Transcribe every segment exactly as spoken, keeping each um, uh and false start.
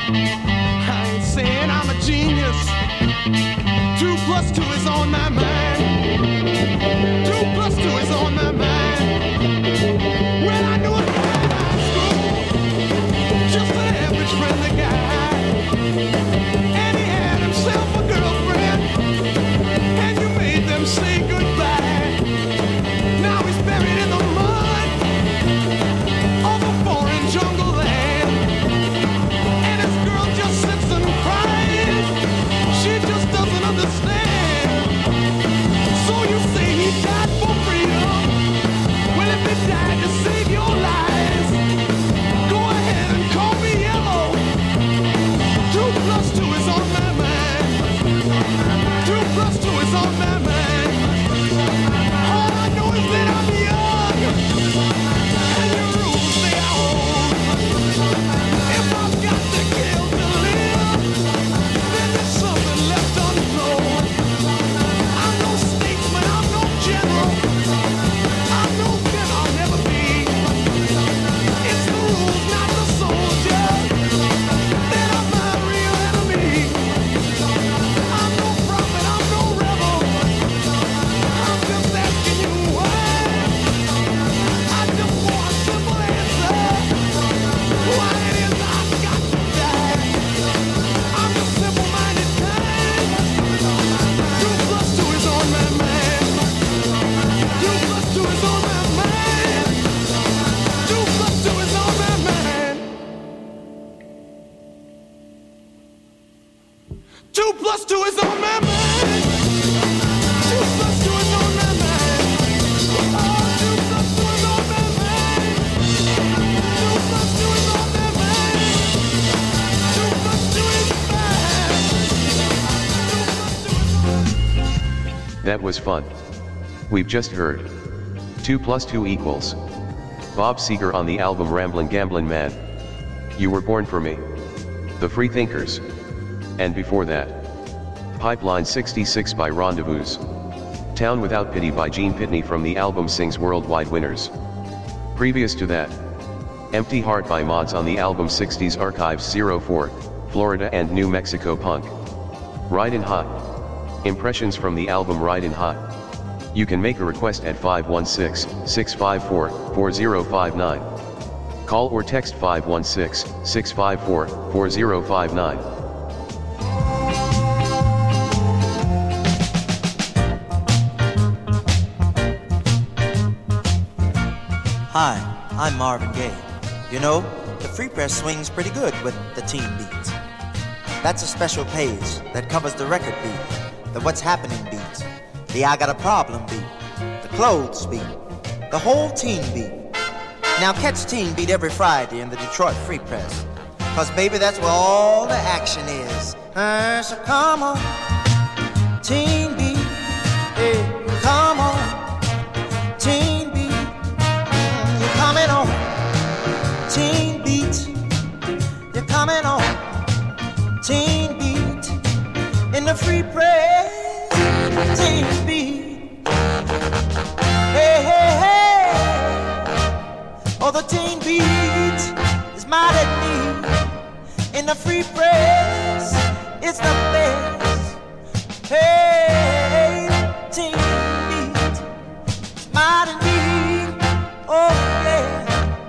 I ain't saying I'm a genius. Two plus two is on my mind. Two plus two is on my mind. Well, I knew a guy in high school, just an average friendly guy. And he had himself a girlfriend, and you made them say goodbye. Now he's buried in the mud of a foreign jungle land. And his girl just sits and cries. She just doesn't understand. So you say he died for freedom. Well, if he died to save your lives, go ahead and call me yellow. Two plus two is on my mind. Two plus two is on my mind. All I know is that I'm young, and the rules they are old. If I've got to kill to live, then there's something left untold. I'm no statesman, I'm no general. I'm no kin, I'll never be. It's the rules, not the soldiers, that are my real enemy. I'm no prophet, I'm no rebel. I'm just asking you why. I just want a simple answer. Why it is I've got to die. I'm a simple-minded kind. Two plus two is on my mind. Two plus two is on my mind. Two plus two is on my mind. Two plus two is on my mind. Two plus two is on my mind. Oh, two plus two is on my mind. Two plus two is on my mind. Two plus two is mine. Two plus two is on. That was fun. We've just heard two plus two equals Bob Seger on the album Ramblin' Gamblin' Man. You Were Born for Me, The Free Thinkers. And before that, Pipeline sixty-six by Rendezvous, Town Without Pity by Gene Pitney from the album Sings Worldwide Winners. Previous to that, Empty Heart by Mods on the album sixties Archives oh four, Florida and New Mexico Punk. Ridin' Hot, impressions from the album Ridin' Hot. You can make a request at five one six, six five four, four zero five nine. Call or text five one six, six five four, four zero five nine. Hi, I'm Marvin Gaye. You know, the Free Press swings pretty good with the teen beats. That's a special page that covers the record beat, the What's Happening beat, the I Got a Problem beat, the Clothes beat, the whole teen beat. Now catch Teen Beat every Friday in the Detroit Free Press, cause baby, that's where all the action is. Uh, so come on, Teen Beat, hey, come on, Teen Beat, mm, you're coming on, Teen Beat, you're coming on, Teen Beat, in the Free Press, Teen Beat, hey, hey, hey. Oh, the teen beat is mad at me. In the Free Press, it's the best. Hey, teen beat is mad at me. Oh, yeah.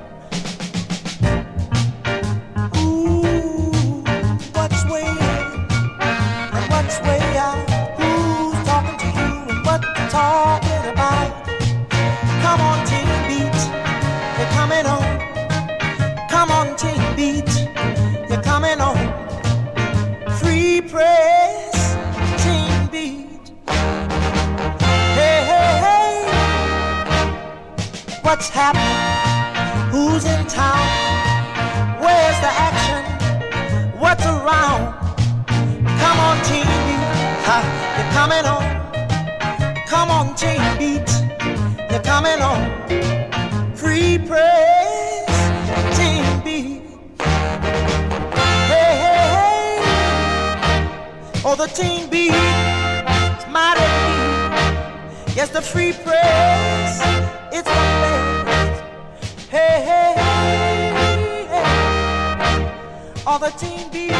Ooh, what's way in and what's way out? Who's talking to you and what they're talking about? Come on, teen beat. You're coming on, come on, Teen Beat, you're coming on, Free Press, Teen Beat, hey, hey, hey, what's happening, who's in town, where's the action, what's around, come on, Teen Beat, ha, you're coming on, come on, Teen Beat, you're coming on, Free Press, Teen Beat. Hey, hey, hey. Oh, the Teen Beat is mighty beat. Yes, the Free Press, it's the best. Hey, hey, hey, hey. or the Teen Beat.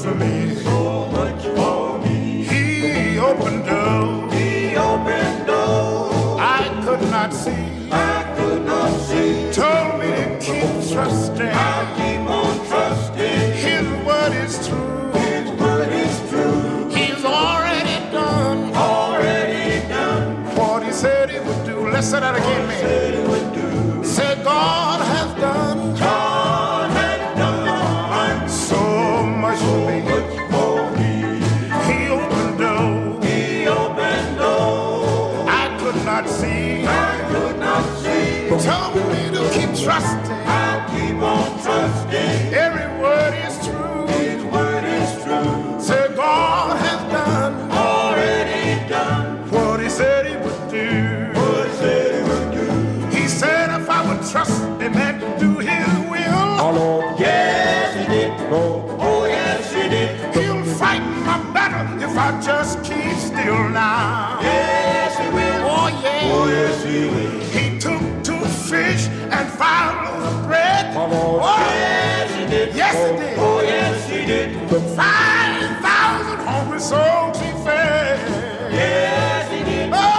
for me. So much for me. He opened doors. He opened doors. I could not see. I could not see. Told me to keep trusting. I keep on trusting. His word is true. His word is true. He's already done. Already done. What he said he would do. Let's say that again, man. Said he would do. Said God has done. God has done so much for me. For me. He opened doors. He opened doors. I could not see. I could not see. Told me to keep trusting. I'll keep on trusting. Every word is true. His word is true. Said God has done. Already done. What he said he would do. What he said he would do. He said if I would trust him and do his will. Oh Lord. Yes he did. Oh, oh yes he did. He'll fight my battle if I just keep still now. Yes he will. Oh yes. Oh yes he will. He took two fish and five loaves of bread. Oh, Lord. Oh yes he did. Yes he did. Oh yes he did. Five thousand hungry souls he fed. Yes he did. Oh,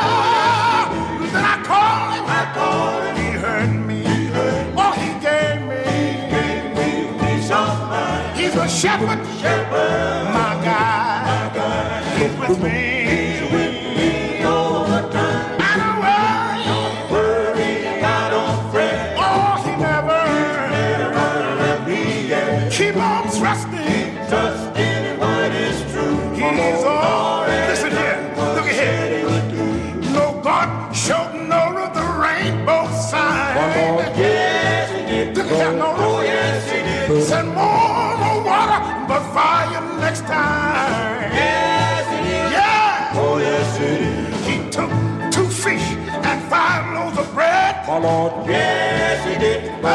then I called him. I called him. He heard me. He heard me. Oh, he gave me. He gave me peace of mind. He's a shepherd. Shepherd. My God. My God. He's with me. He's with me all the time. I don't worry. Don't worry. I don't fret. Oh, he never. He never let me get. Keep on trusting. Keep trusting in what is true. He's all. Listen here. Look at here. No God showed Noah the rainbow sign. Yes, he did. Look at that, Noah. Oh, yes, he did. Send more, more water, but fire next time. Yes, he did. Yeah. Oh, yes, he did. He took two fish and five loaves of bread. Oh, Lord. Yes, he did. Ah,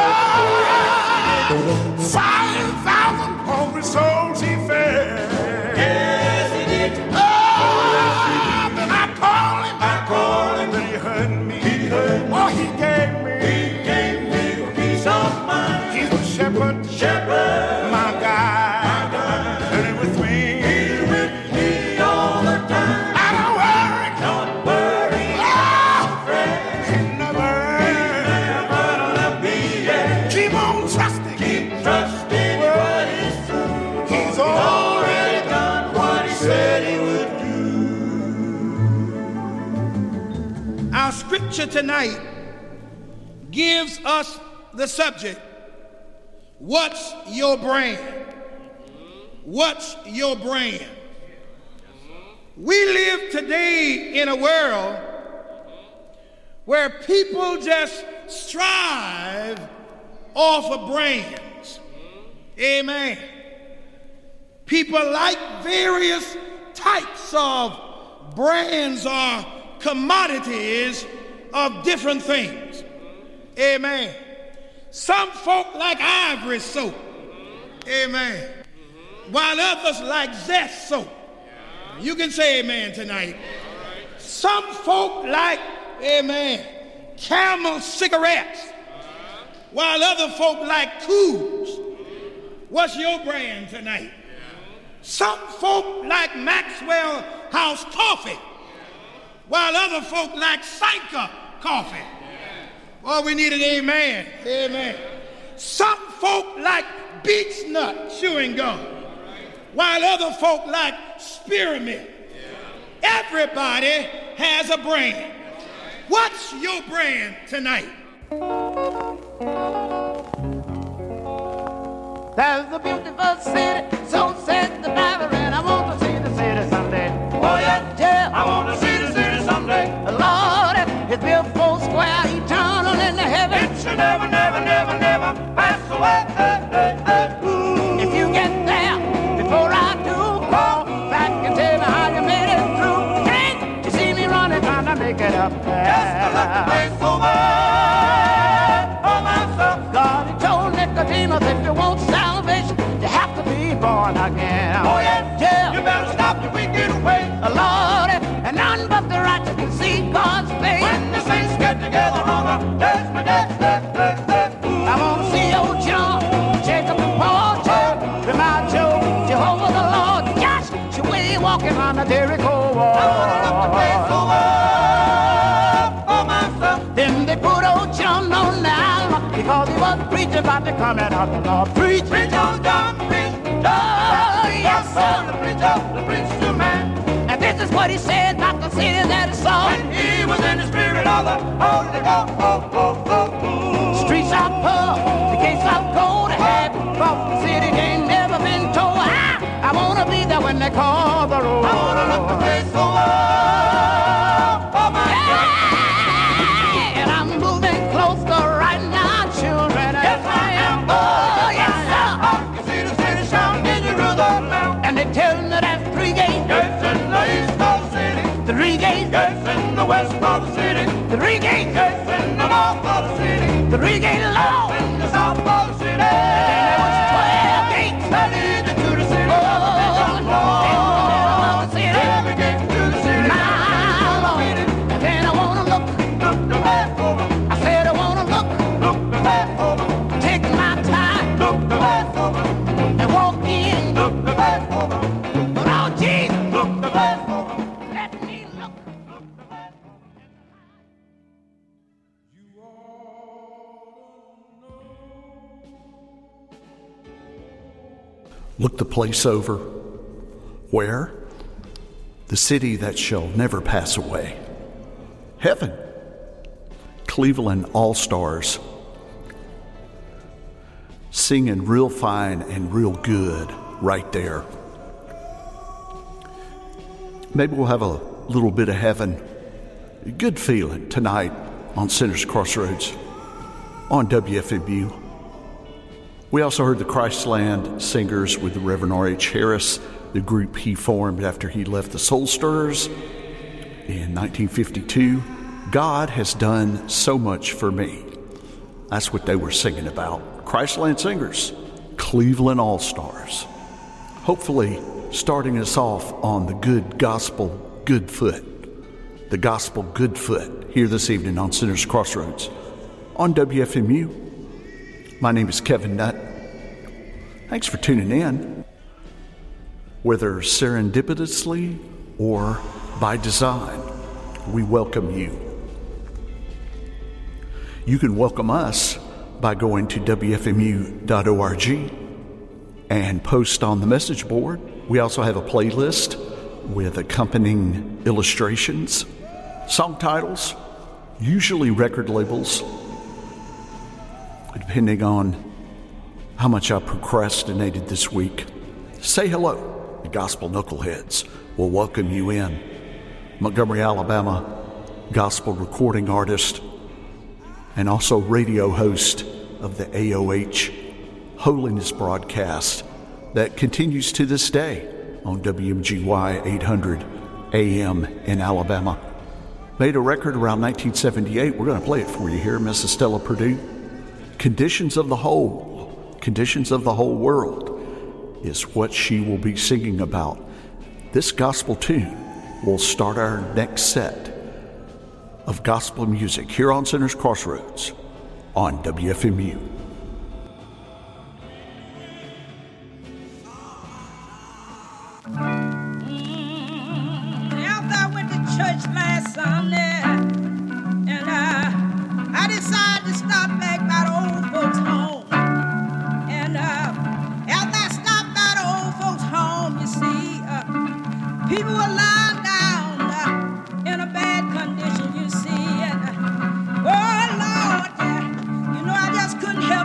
five thousand hungry souls he fed. Yes, he did. Ah, then I called him. I called him. Then he heard me. He heard me. Oh, he gave me. He gave me a peace of mind. He's a shepherd. Shepherd. My God. My God. And he with me. He's with me all the time. I don't worry. Don't worry. Ah, he never. He never let me get. Keep on trusting. Keep trusting what is true. He's already done what he said he would do. Our scripture tonight gives us the subject, what's your brand? What's your brand? We live today in a world where people just strive off of brands. Amen. People like various types of brands or commodities of different things. Amen. Some folk like Ivory soap. Amen. While others like Zest soap. You can say amen tonight. Some folk like, amen, Camel cigarettes. While other folk like Cools. What's your brand tonight? Some folk like Maxwell House coffee. While other folk like Sanka coffee. Oh, we need an amen. Amen. Some folk like Beech Nut chewing gum. While other folk like Spearmint. Everybody has a brand. What's your brand tonight? There's a beautiful city, so says the Bible, and I want to see the city someday. Oh yeah, yeah, I want to see the city someday. Lord, it's built four square, eternal in the heaven. It should never, never, never, never pass away. Hey, hey, hey. If you get there before I do, call back and tell me how you made it through. Can't you see me running, trying to make it up there? Just to let the place over. Oh, my son, God, he told Nicodemus, if you want salvation, you have to be born again. Oh, yeah, yeah. You better stop your wicked way. Lord, and none but the righteous can see God's face. When the saints get together on a judgment day, day, day, day. I want to see old John because he was preaching about the coming of the Lord. Preach, preach on down, preach. Oh, yes, sir. The preacher, the preacher man. And this is what he said about the city that he saw. When he was in the spirit of the Holy Ghost. Oh, oh, oh, oh. Streets of pearl, the gates of gold. Have bought the city ain't never been told. I, I wanna be there when they call the roll. I wanna look the place over. Oh, my God. And I'm moving closer right now, children. Yes, I am. Oh, yes, sir. I can see the city shining in Jerusalem now. And they tell me there's three gates. Yes, in the east of the city. Three gates. Yes, in the west of the city. Three gates. Yes, in the north of the city. Three gates long. Yes, in the south of the city. And then there was twelve gates that lead you to the city. Oh, in the middle of the city. Every gate to the city. My Lord. And then I wanna look. Look the back over. I said I wanna look. Look the back over. Take my time. Look the back over. And walk in. Look the back over. But oh, Jesus. Look the back over. Let me look. Look the back over. Look the place over. Where? The city that shall never pass away. Heaven. Cleveland All-Stars. Singing real fine and real good right there. Maybe we'll have a little bit of heaven. A good feeling tonight on Sinners Crossroads on W F M U. We also heard the Christland Singers with the Reverend R H Harris, the group he formed after he left the Soul Stirrers in nineteen fifty-two. God has done so much for me. That's what they were singing about. Christland Singers, Cleveland All-Stars. Hopefully starting us off on the good gospel, good foot. The gospel good foot here this evening on Sinners Crossroads on W F M U. My name is Kevin Nutt. Thanks for tuning in. Whether serendipitously or by design, we welcome you. You can welcome us by going to W F M U dot org and post on the message board. We also have a playlist with accompanying illustrations, song titles, usually record labels, depending on how much I procrastinated this week. Say hello. The Gospel Knuckleheads will welcome you in. Montgomery, Alabama, gospel recording artist and also radio host of the A O H Holiness broadcast that continues to this day on W M G Y eight hundred A M in Alabama. Made a record around nineteen seventy-eight. We're going to play it for you here, Missus Stella Purdue. Conditions of the whole, conditions of the whole world is what she will be singing about. This gospel tune will start our next set of gospel music here on Sinners Crossroads on W F M U. After I went to church last Sunday, and uh, I decided to stop back by the old folks' home. And uh, after I stopped by the old folks' home, you see, uh, people were lying down uh, in a bad condition, you see. And uh, oh Lord, uh, you know, I just couldn't help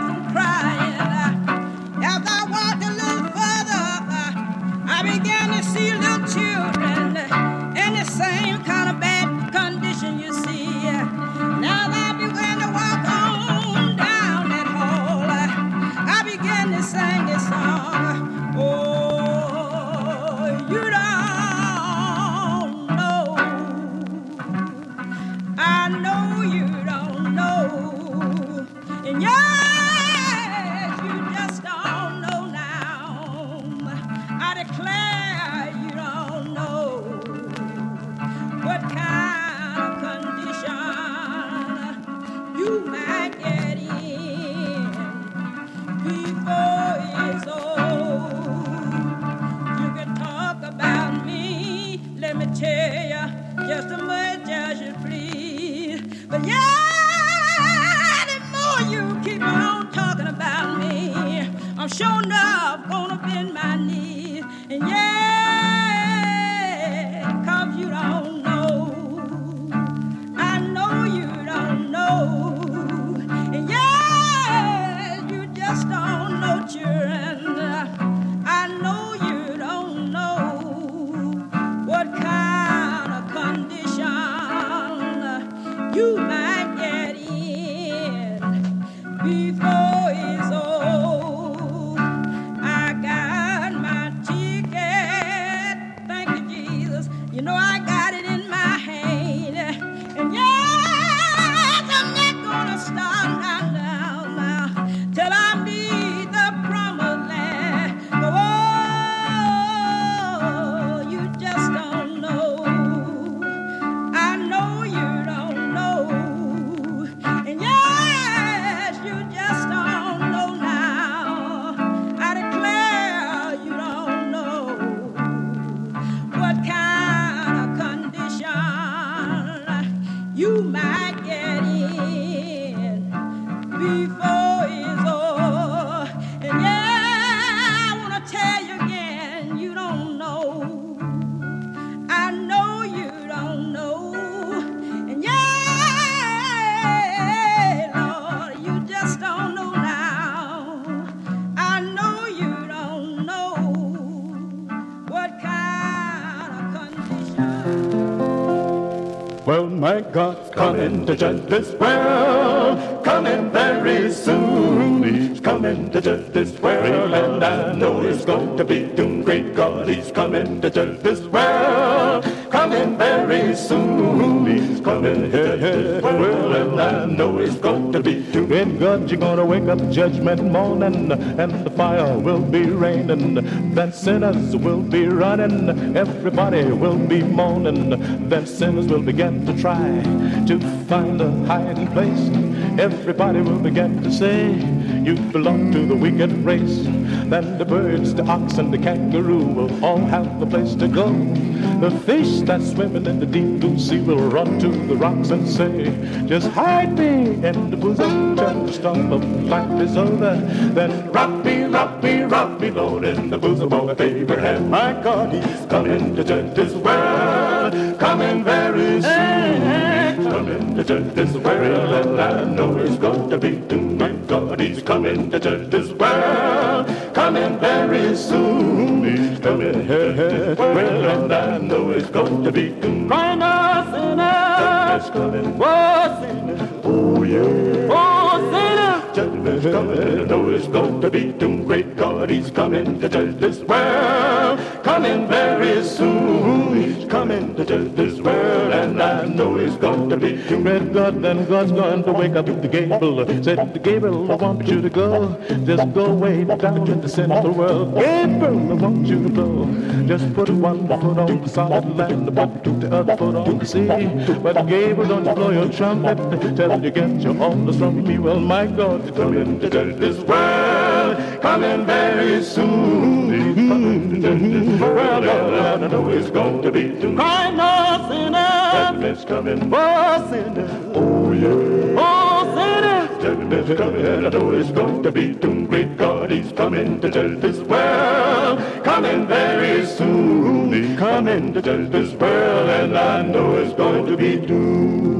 sure enough gonna bend my knee. And yeah, 'cause you don't know. I know you don't know. And yeah, you just don't know, children. I know you don't know what kind of condition you might get in before it's over. I got my ticket, thank you, Jesus. You know I got it in my hand. And yes, I'm not gonna stop now, now, now, till I meet the promised land. Oh, you just don't know. I know you don't know. And yes, you just don't know now. I declare you don't know what kind of condition you might get in before it's over. And yeah, I want to tell you again, you don't know. I know you don't know. And yeah, Lord, you just don't know now. I know you don't know what kind of condition. Well, my God's coming to judge this world, coming very soon. He's coming to judge this world, and I know it's going to be doom. Great God, he's coming to judge this world, coming very soon. He's coming to judge this world, and I know it's going to be doom. In God, you're gonna wake up judgment morning, and the fire will be raining. Then sinners will be running, everybody will be mourning. Then sinners will begin to try to find a hiding place. Everybody will begin to say, you belong to the wicked race. Then the birds, the ox, and the kangaroo will all have a place to go. The fish that's swimming in the deep blue sea will run to the rocks and say, just hide me in the bosom till the storm of life is over. Then rock me, rock me, rock me, Lord, in the bosom of Abraham. My God, he's coming to judge this world, coming very soon. He's coming to judge this world, and I know it's going to be doom. My God, he's coming to judge this world, coming very soon. He's coming to judge this world, and I know it's going to be doom. Crying out, sinners, coming, oh, sinners, oh, yeah, oh, sinners. Judgment's coming, I know it's going to be doom. Great God, he's coming to judge this world, coming very soon. He's coming to judge this world, and I know it's going to be doom. Great God, then God's going to wake up the Gabriel. Said to Gabriel, I want you to go, just go way down to the central world. Gabriel, I want you to go, just put one foot on the solid land, but put the other foot on the sea. But Gabriel, don't you blow your trumpet till you get your orders from me. Well, my God, he's coming to judge this world, coming very soon. He's coming to judge this world, and I know it's going to be doom. Cry no sinner, judgment's coming, oh sinner, oh yeah, oh sinner. Judgment's coming, and I know it's going to be doom. Great God, he's coming to judge this world, coming very soon. He's coming to judge this world, and I know it's going to be doom.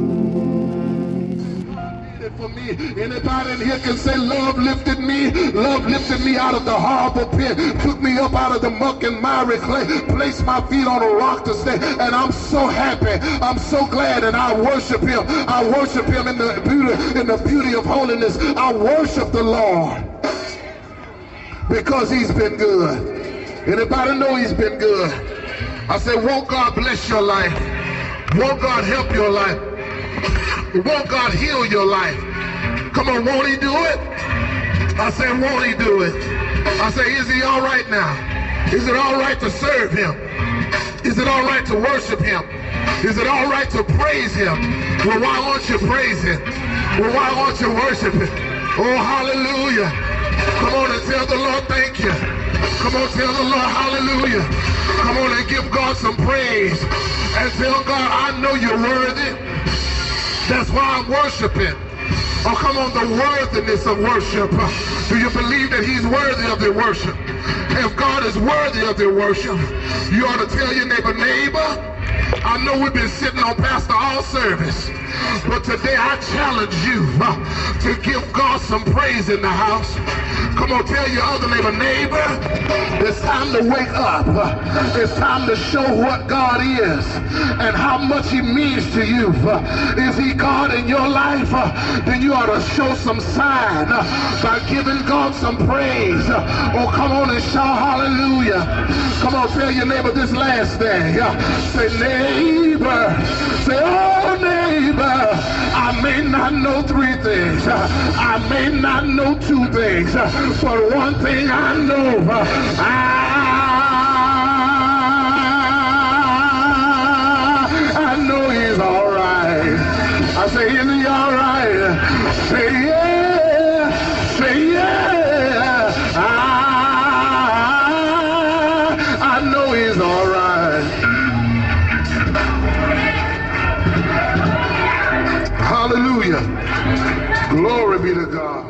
For me, anybody in here can say love lifted me, love lifted me out of the harbor pit, took me up out of the muck and miry clay, placed my feet on a rock to stay, and I'm so happy, I'm so glad, and I worship him. I worship him in the beauty, in the beauty of holiness. I worship the Lord because he's been good. Anybody know he's been good? I say, won't God bless your life? Won't God help your life? Won't God heal your life? Come on, won't he do it? I say, won't he do it? I say, is he all right now? Is it all right to serve him? Is it all right to worship him? Is it all right to praise him? Well, why won't you praise him? Well, why won't you worship him? Oh, hallelujah. Come on and tell the Lord thank you. Come on, tell the Lord hallelujah. Come on and give God some praise. And tell God, I know you're worthy. That's why I'm worshiping. Oh, come on, the worthiness of worship. Do you believe that he's worthy of their worship? If God is worthy of their worship, you ought to tell your neighbor, neighbor, I know we've been sitting on Pastor All service, but today I challenge you uh, to give God some praise in the house. Come on, tell your other neighbor, neighbor, it's time to wake up. Uh, it's time to show what God is and how much he means to you. Uh, is he God in your life? Uh, then you ought to show some sign uh, by giving God some praise. Uh, oh, come on and shout hallelujah. Come on, tell your neighbor this last thing. Uh, say, neighbor, say, oh, neighbor, I may not know three things. Uh, I may not know two things. Uh, but one thing I know, uh, I, I know he's all right. I say, is he all right? Say yeah, say yeah. I, I know he's all right. Hallelujah. Glory be to God.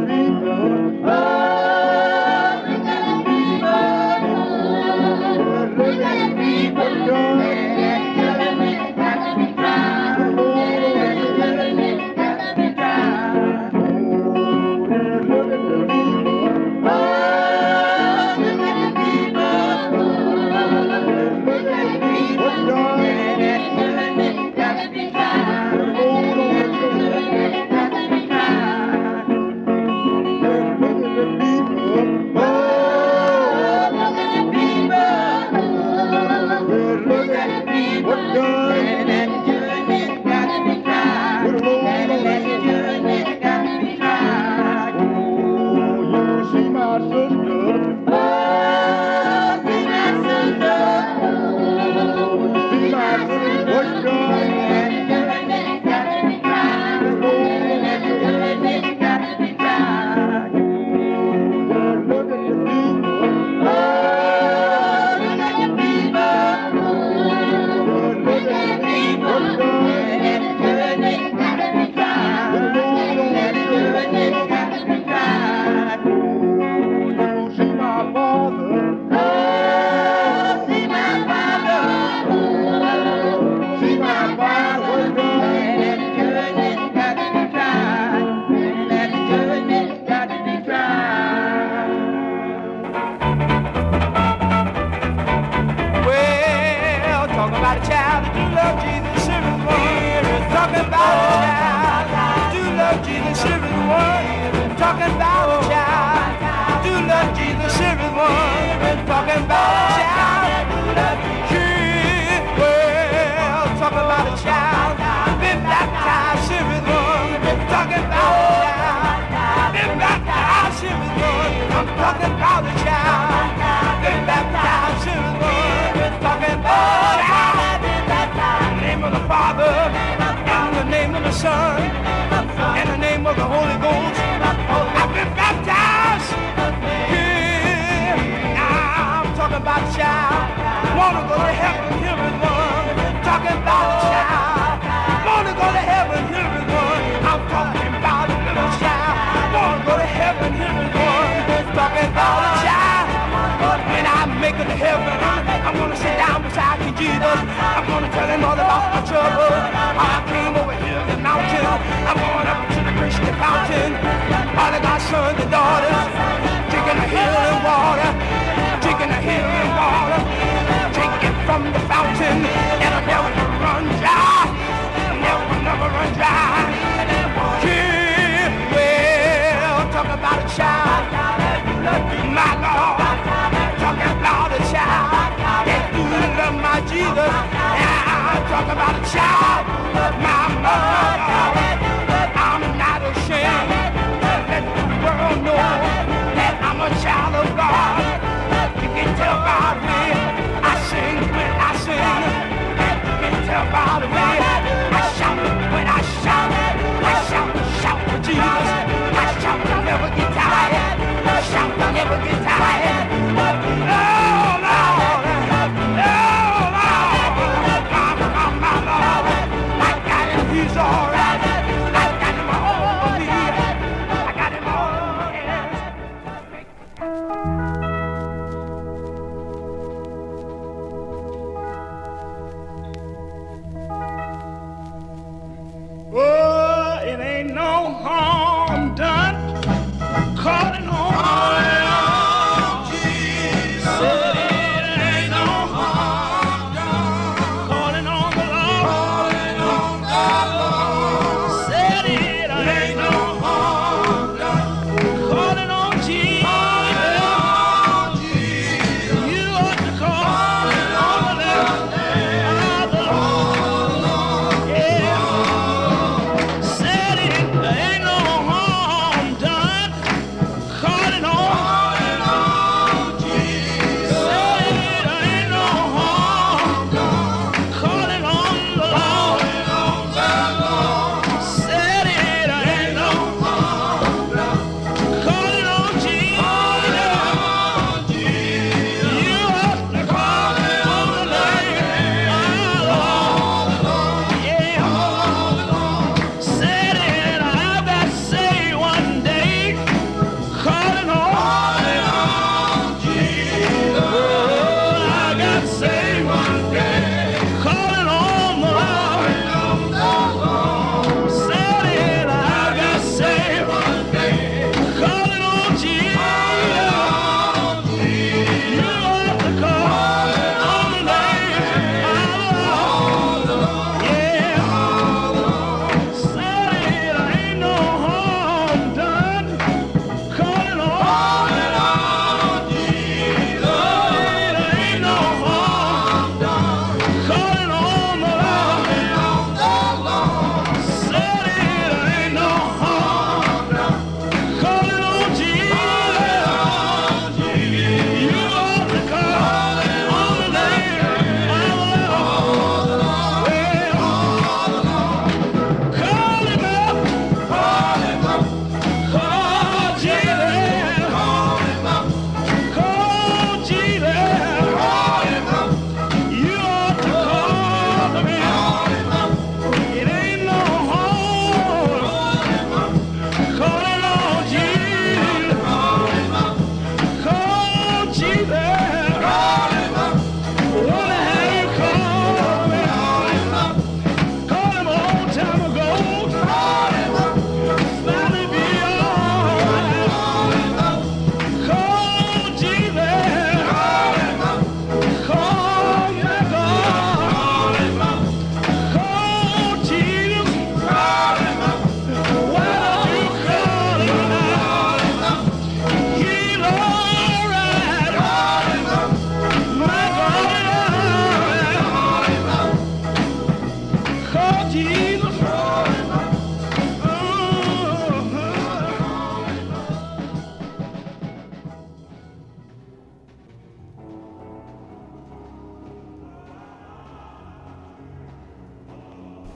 He's all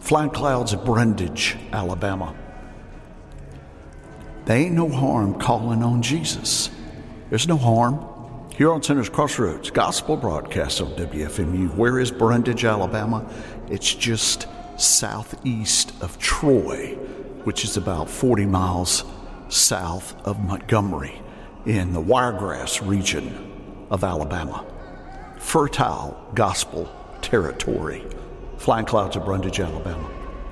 Flying Clouds of Brundage, Alabama. There ain't no harm calling on Jesus. There's no harm. Here on Sinners Crossroads, gospel broadcast on W F M U. Where is Brundage, Alabama? It's just southeast of Troy, which is about forty miles south of Montgomery in the Wiregrass region of Alabama. Fertile gospel territory. Flying Clouds of Brundage, Alabama.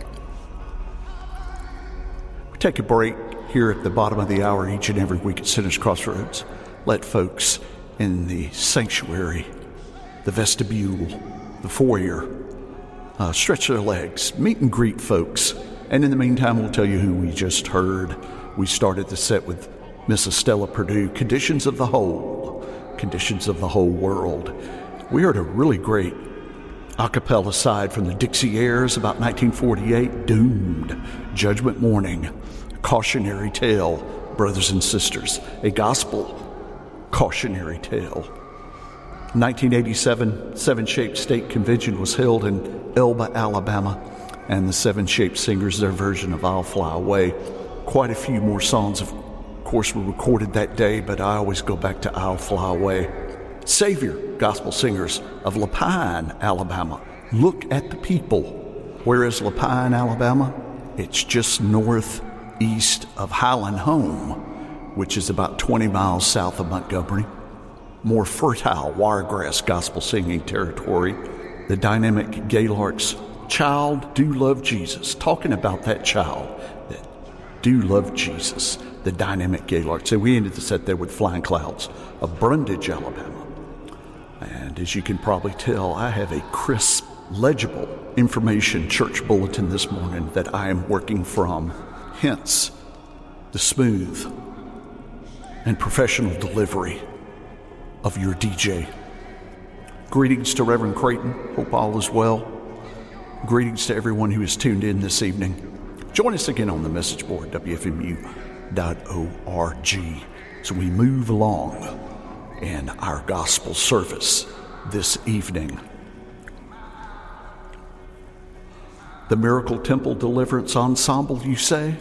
We take a break here at the bottom of the hour each and every week at Sinners Crossroads. Let folks in the sanctuary, the vestibule, the foyer, uh, stretch their legs, meet and greet folks. And in the meantime, we'll tell you who we just heard. We started the set with Miss Estella Purdue, Conditions of the Whole, Conditions of the Whole World. We heard a really great a cappella side from the Dixie Airs about nineteen forty-eight, Doomed, Judgment Morning, Cautionary Tale, brothers and sisters, a gospel cautionary tale. nineteen eighty-seven, Seven Shaped State Convention was held in Elba, Alabama, and the Seven Shaped Singers, their version of I'll Fly Away. Quite a few more songs, of course, were recorded that day, but I always go back to I'll Fly Away. Savior, gospel singers of Lapine, Alabama. Look at the people. Where is Lapine, Alabama? It's just northeast of Highland Home, which is about twenty miles south of Montgomery. More fertile Wiregrass gospel singing territory. The dynamic Gaylarks, Child Do Love Jesus. Talking about that child that do love Jesus. The dynamic Gaylarks. So we ended the set there with Flying Clouds of Brundage, Alabama. And as you can probably tell, I have a crisp, legible information church bulletin this morning that I am working from. Hence, the smooth and professional delivery of your D J. Greetings to Reverend Creighton. Hope all is well. Greetings to everyone who is tuned in this evening. Join us again on the message board, W F M U dot org, as we move along in our gospel service this evening. The Miracle Temple Deliverance Ensemble, you say?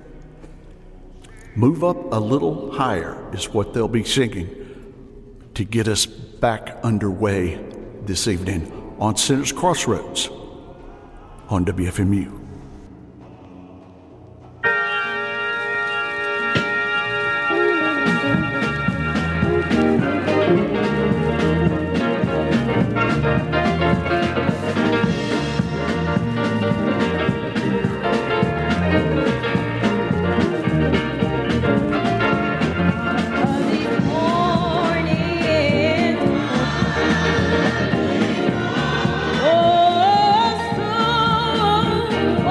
Move Up a Little Higher is what they'll be singing to get us back underway this evening on Sinners Crossroads on W F M U. Oh, so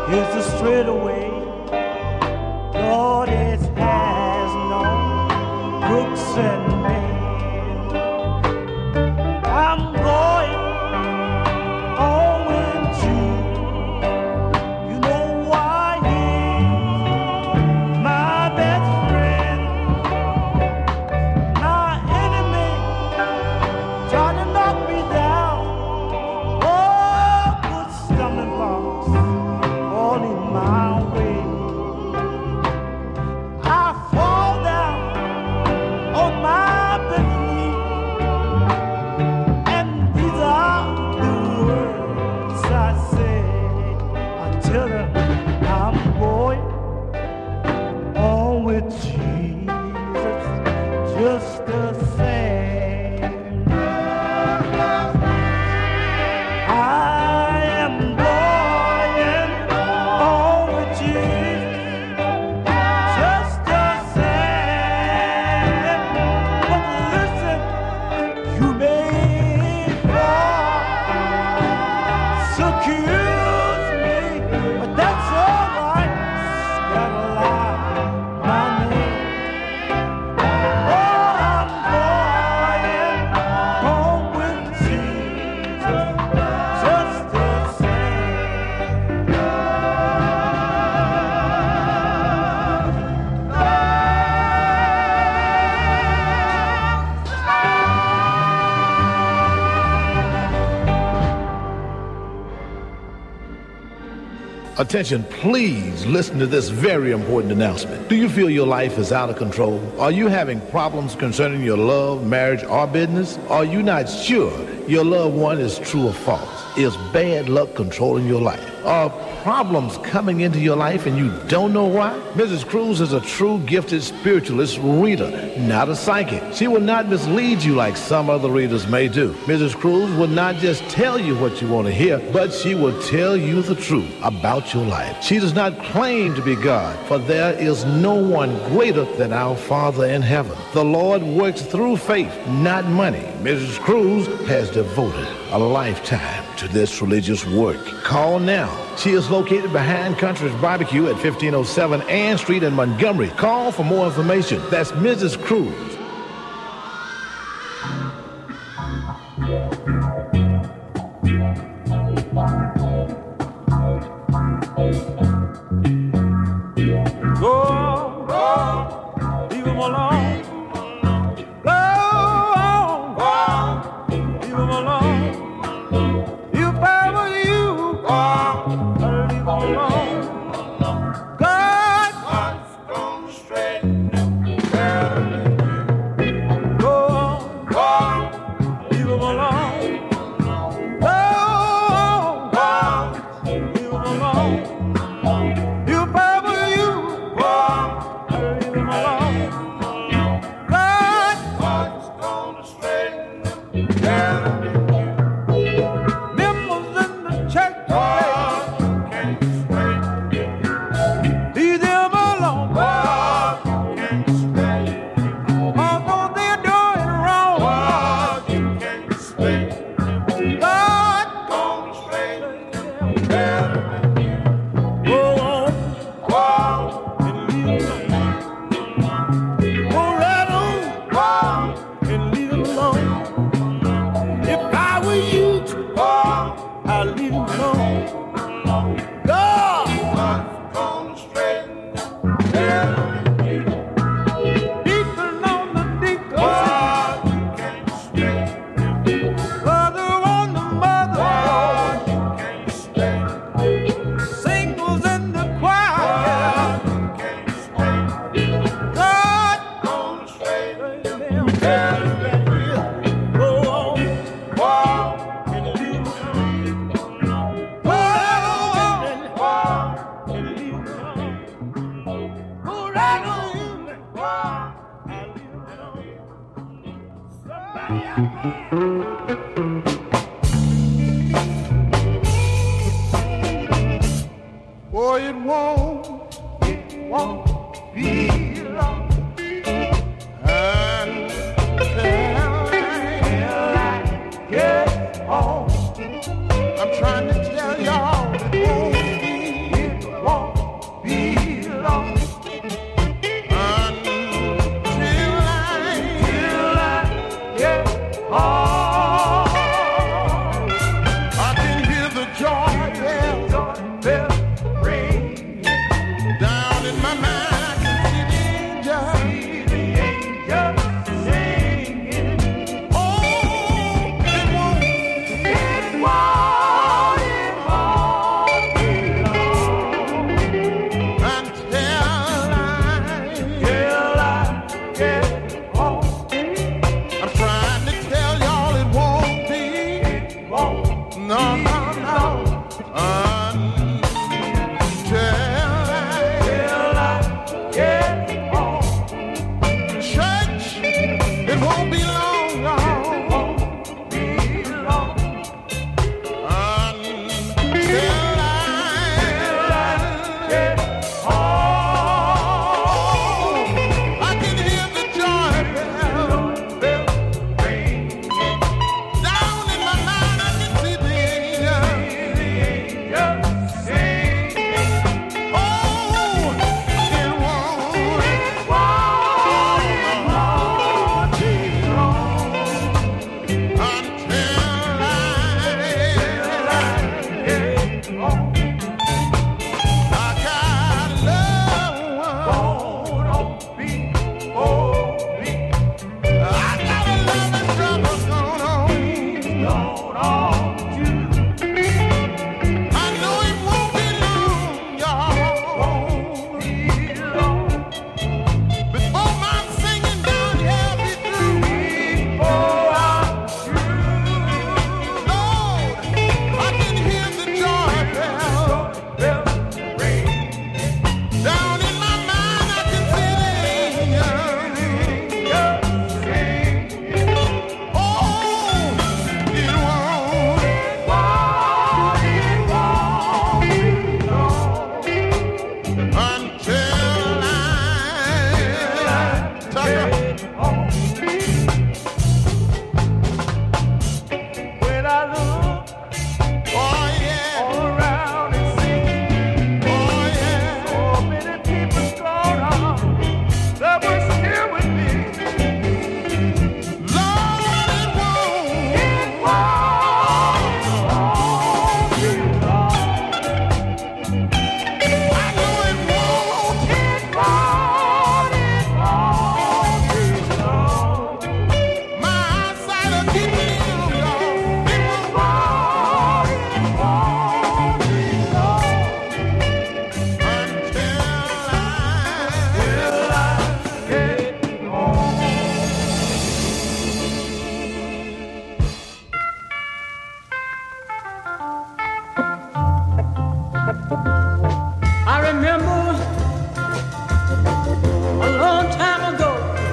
is the straight away. Lord, it has no crooks and men. I'm going on with you. You know why he's my best friend. My enemy trying to knock me down. Oh, good stumbling blocks all in my way. I fall down on my best knee, and these are the words I say. I tell her I'm going on with Jesus just the same. I am going on with Jesus just the same. But listen, you may fall, so excuse me, but that's all right. Gotta lie, my name. Oh, I'm going home with Jesus just the Attention, please listen to this very important announcement. Do you feel your life is out of control? Are you having problems concerning your love, marriage, or business? Are you not sure your loved one is true or false? Is bad luck controlling your life? Are problems coming into your life and you don't know why? Missus Cruz is a true gifted spiritualist reader, not a psychic. She will not mislead you like some other readers may do. Missus Cruz will not just tell you what you want to hear, but she will tell you the truth about your life. She does not claim to be God, for there is no one greater than our Father in heaven. The Lord works through faith, not money. Missus Cruz has devoted a lifetime to this religious work. Call now. She is located behind Country's Barbecue at fifteen oh seven Ann Street in Montgomery. Call for more information. That's Missus Cruz. Go on, go on, leave him alone. Go on, go on, leave him alone. If I were you, go on, I'd leave him alone. God, God's gonna straighten him out. Go on, go on, leave him alone. Go on, go on, leave him alone. If I were you, go on, I'd leave him alone. God, God's gonna straighten him out. Members in the church today, leave them alone. God, although they're doing wrong, God, gonna straighten them out. Go on, go on, and leave them alone. Go right on, go on, and leave them alone. If I were you, go on, I'd leave them alone. God, God's gonna straighten them out. Deacon on the deacon, God, you can't straighten them. Mother on the mother, God, you can't straighten them. Singles in the choir, God, you can't straighten them. God, gonna straighten them out. Go on, go on, and leave them alone. Go right on, go on, and leave them alone. Go right on, go on, and leave them alone. Somebody out Boy, it won't, it won't be long until I get home. I'm trying to tell y'all it won't be remember a long time ago,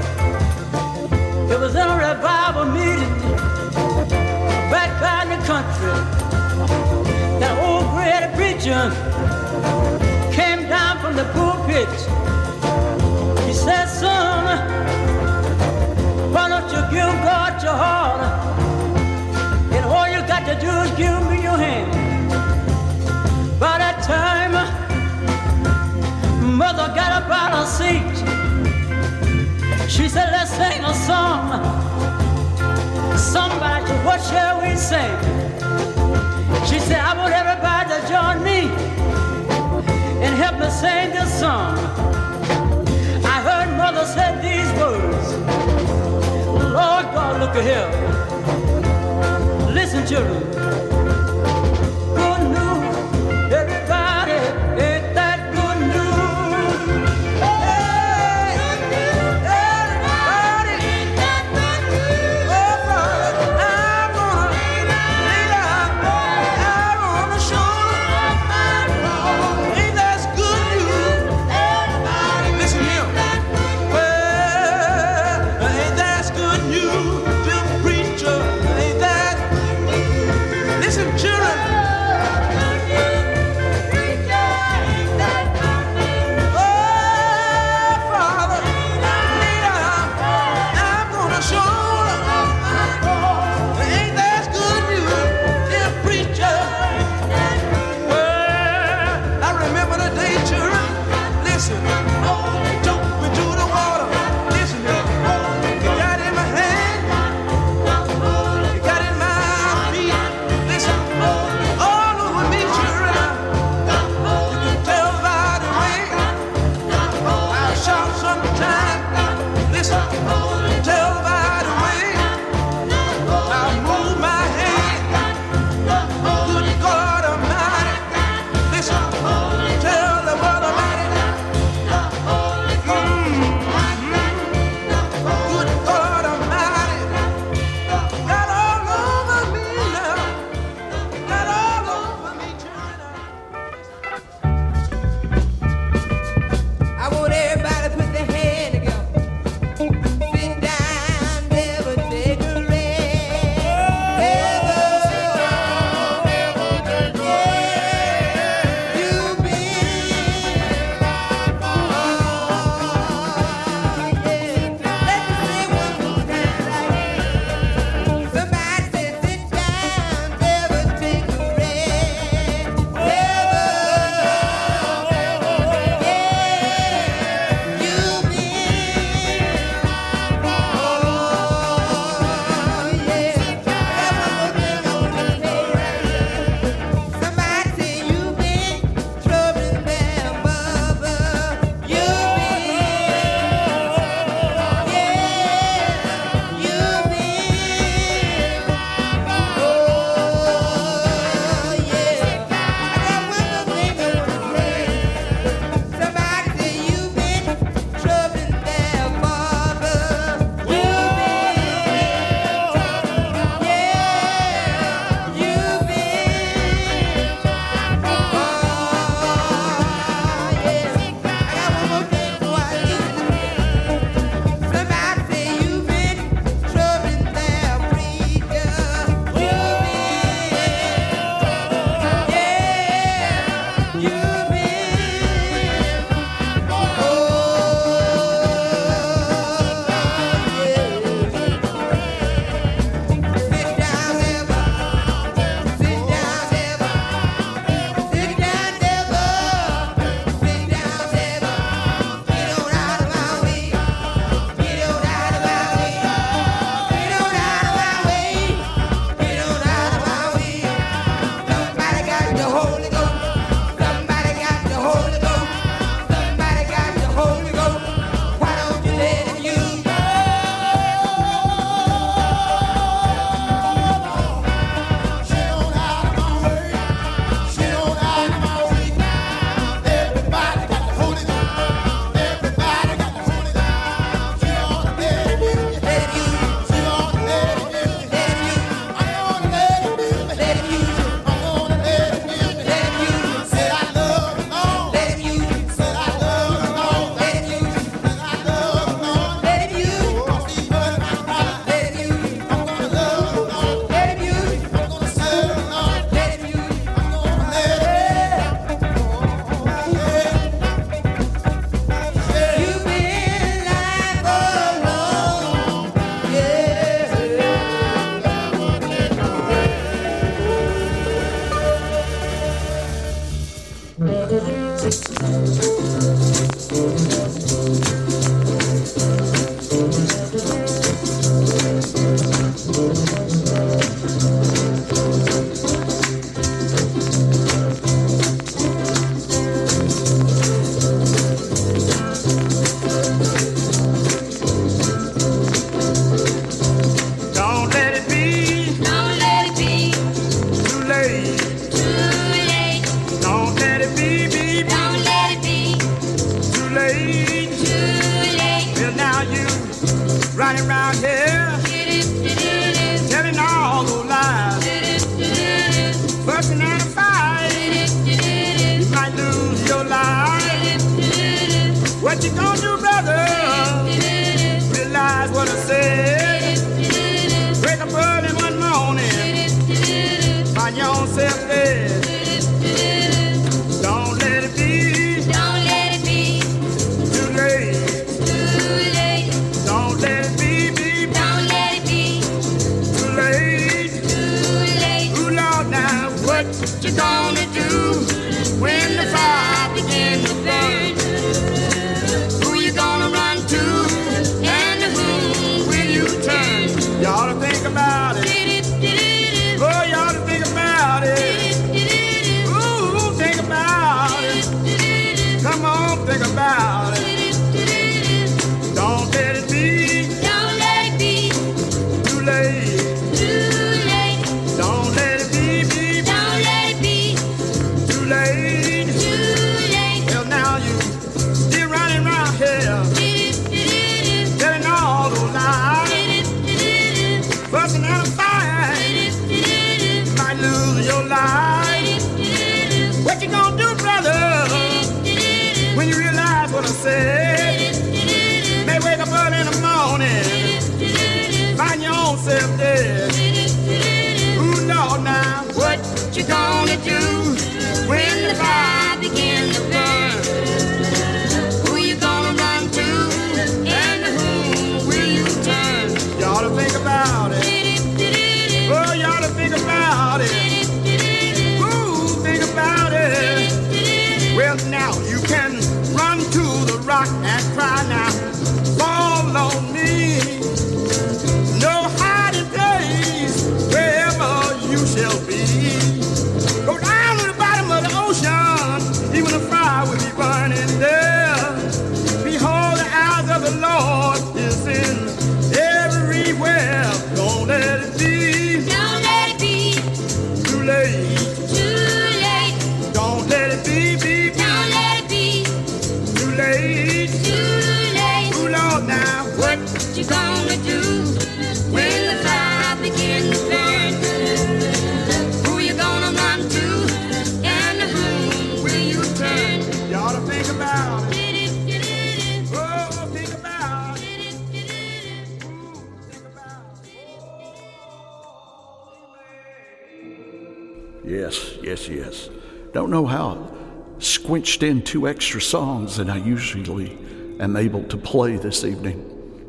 it was in a revival meeting back out in the country. That old great preacher came down from the pulpit. He said, son, why don't you give God your heart? And all you got to do is give me your hand. By that time, Mother got up out of her seat. She said, let's sing a song. Somebody, what shall we sing? She said, I want everybody to join me and help me sing this song. I heard Mother say these words. Lord God, look at here. Listen, children. Good news, everybody, ain't that good news? Hey, everybody, ain't that good news? Oh, brother, I'm gonna lead out. I'm gonna show my Lord. Ain't that good news? Everybody, listen here. Well, ain't that good news? The preacher, ain't that Yes, yes, yes. Don't know how squinched in two extra songs than I usually am able to play this evening.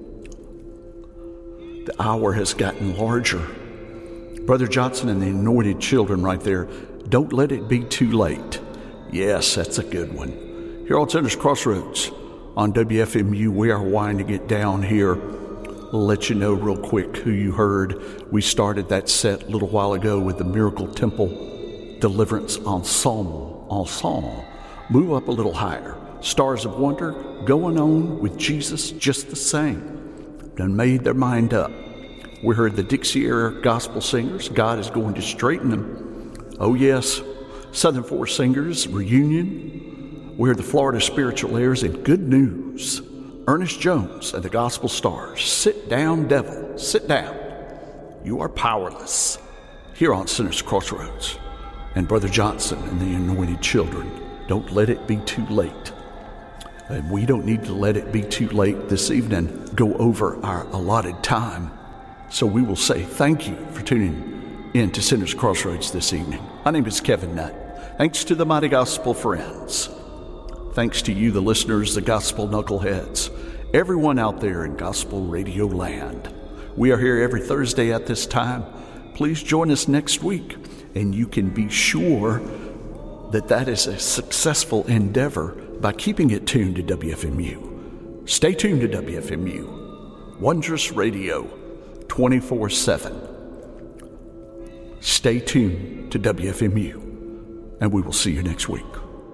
The hour has gotten larger. Brother Johnson and the Anointed Children right there. Don't let it be too late. Yes, that's a good one. Here on Sinners Crossroads on W F M U, we are winding it down here. I'll let you know real quick who you heard. We started that set a little while ago with the Miracle Temple Deliverance Ensemble. Ensemble. Move up a little higher. Stars of Wonder, going on with Jesus just the same. Done made their mind up. We heard the Dixie Era Gospel Singers. God is going to straighten them. Oh yes, Southern Forest Singers Reunion. We heard the Florida Spiritual Airs and Good News. Ernest Jones and the Gospel Stars. Sit down, devil, sit down. You are powerless. Here on Sinners Crossroads. And Brother Johnson and the Anointed Children. Don't let it be too late. And we don't need to let it be too late this evening. Go over our allotted time. So we will say thank you for tuning in to Sinners Crossroads this evening. My name is Kevin Nutt. Thanks to the Mighty Gospel Friends. Thanks to you, the listeners, the Gospel Knuckleheads, everyone out there in Gospel Radio Land. We are here every Thursday at this time. Please join us next week, and you can be sure that that is a successful endeavor by keeping it tuned to W F M U. Stay tuned to W F M U, Wondrous Radio, twenty-four seven. Stay tuned to W F M U, and we will see you next week.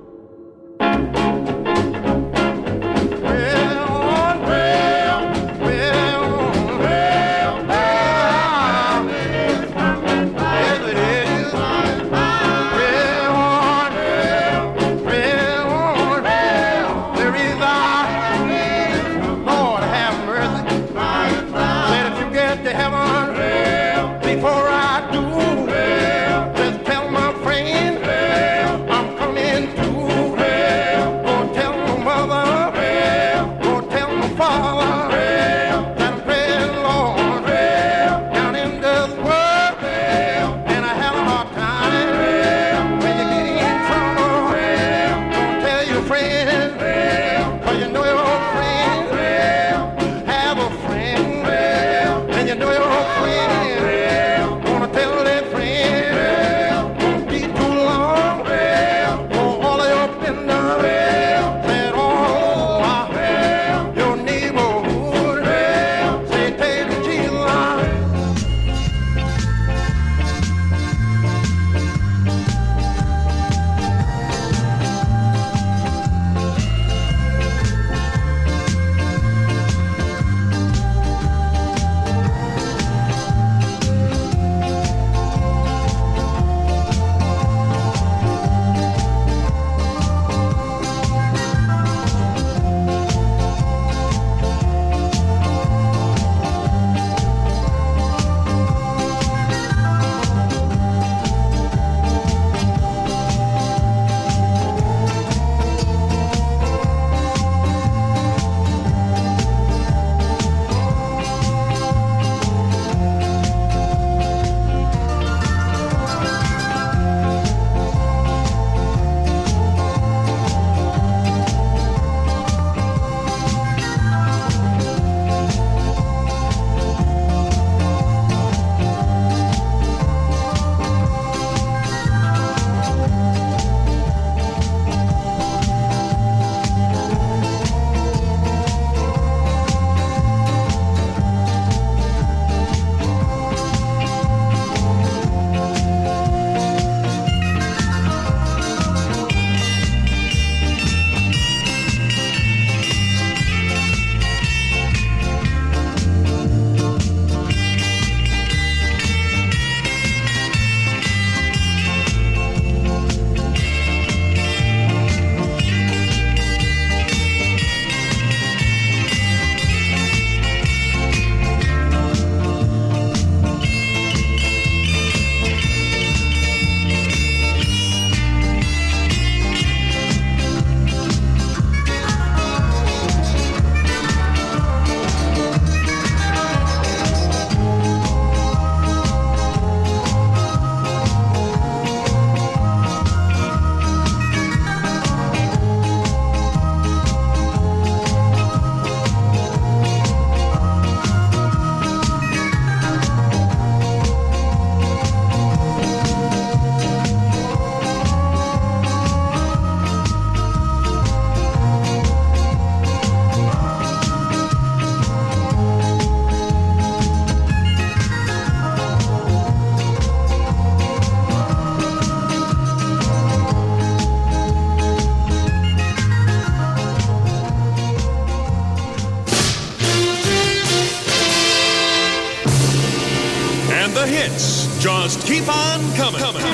The hits just keep on coming. coming.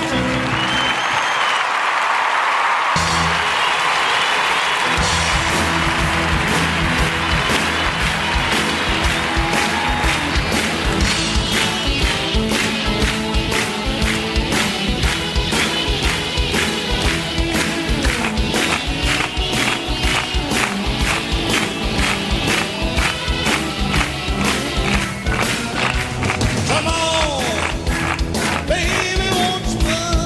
Come on, baby, won't you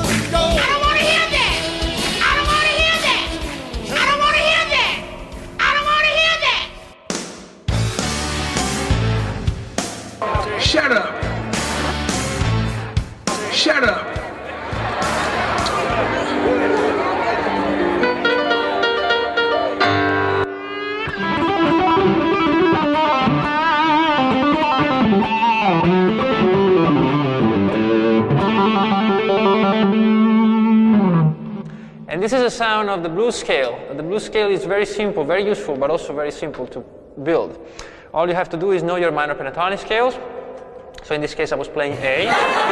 this is a sound of the blues scale. The blues scale is very simple, very useful, but also very simple to build. All you have to do is know your minor pentatonic scales. So in this case I was playing A.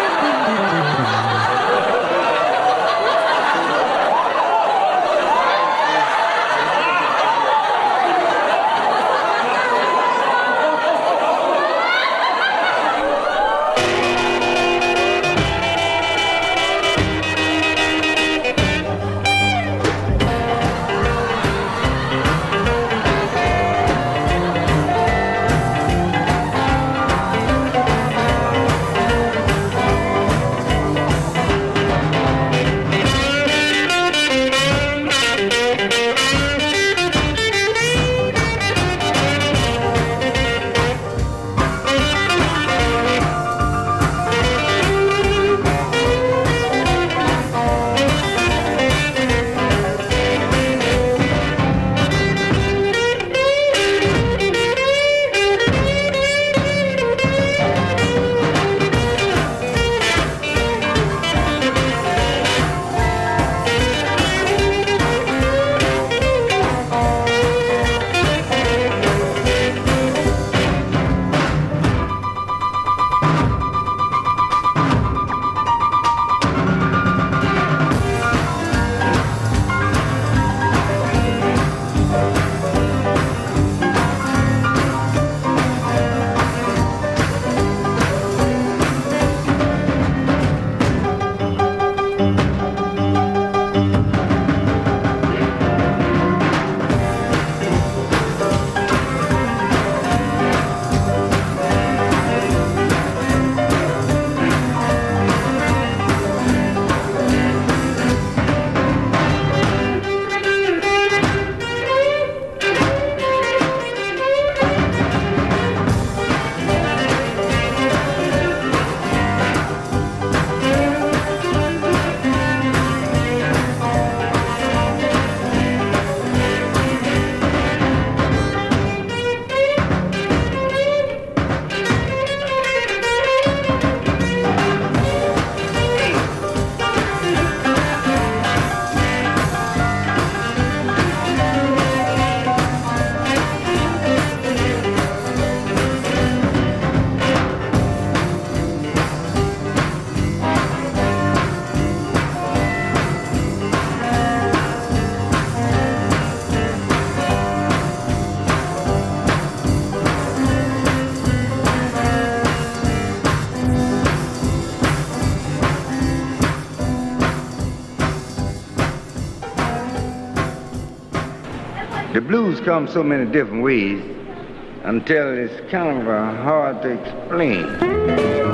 The blues come so many different ways until it's kind of uh, hard to explain.